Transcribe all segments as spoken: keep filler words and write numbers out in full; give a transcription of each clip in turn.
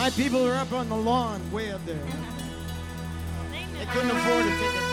My people are up on the lawn, way up there. They couldn't afford a ticket.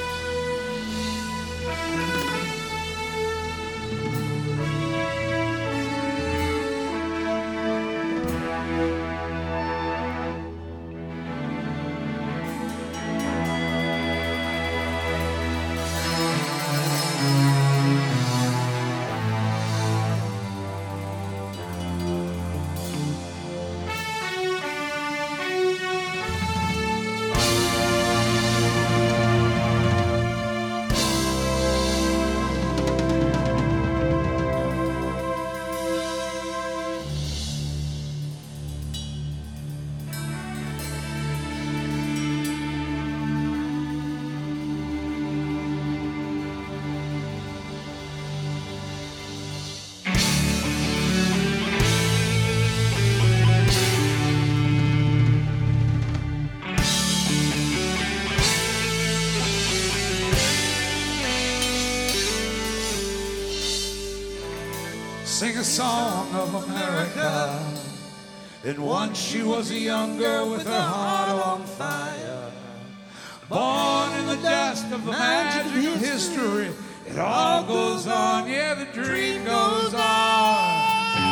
Sing a song of America. And once she was a young girl with her heart on fire, born in the dust of the magic of history. It all goes on, yeah, the dream goes on.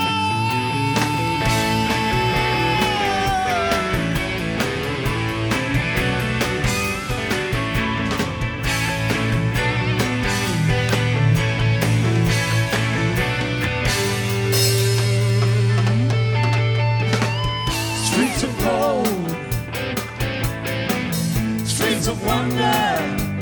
Streets of wonder,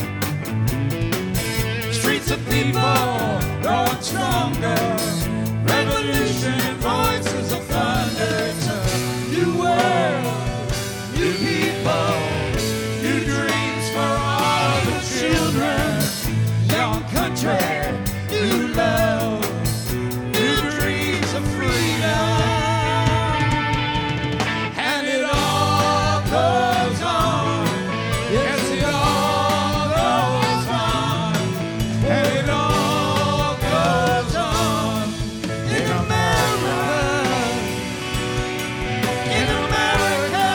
streets of people growing stronger, revolution and voices of thunder. It's a new world, new people, new dreams for all the children, young country, new love, new dreams of freedom, and it all goes on. Yes, it all goes on, and it all goes on in America, in America,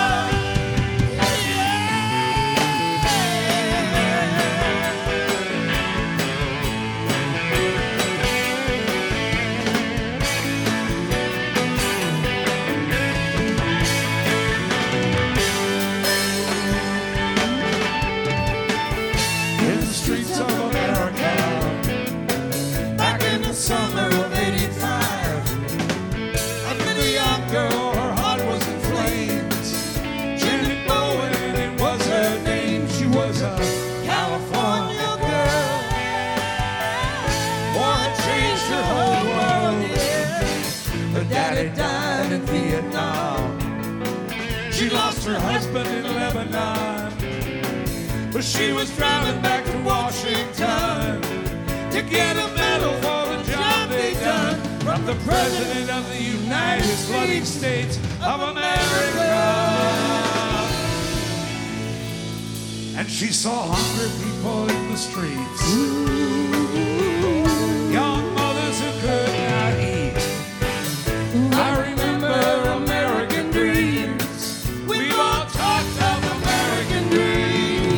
in the streets of America, back in the summer of eighty-five, I met a young girl, her heart was in flames. Janet Bowen, it was her name. She was a California girl. War had changed her whole world, yeah. Her daddy died in Vietnam. She lost her husband in Lebanon. But she was driving back to Washington to get a medal for the job they done from the President of the United Flooding States of America. And she saw hungry people in the streets, young mothers who could not eat. I remember American dreams. We've all talked of American dreams.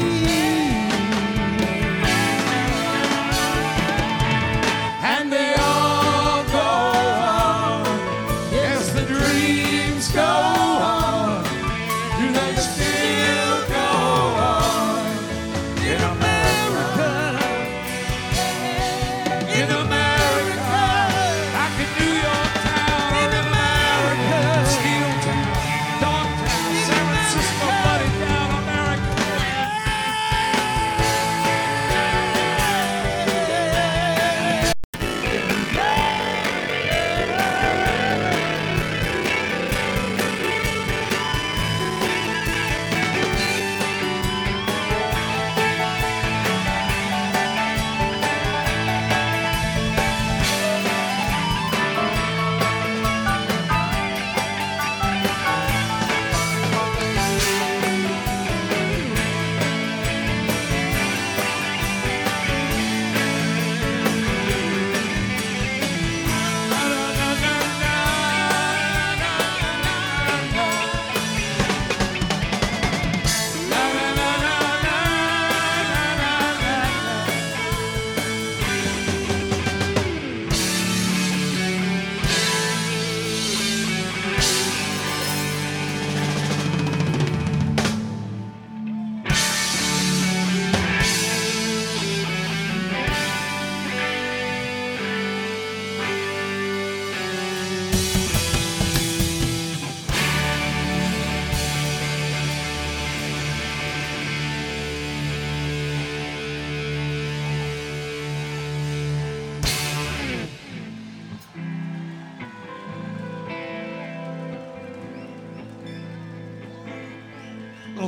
And they all go on. Yes, the dreams go on. Do they still go on in America?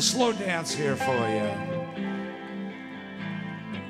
slow dance here for you.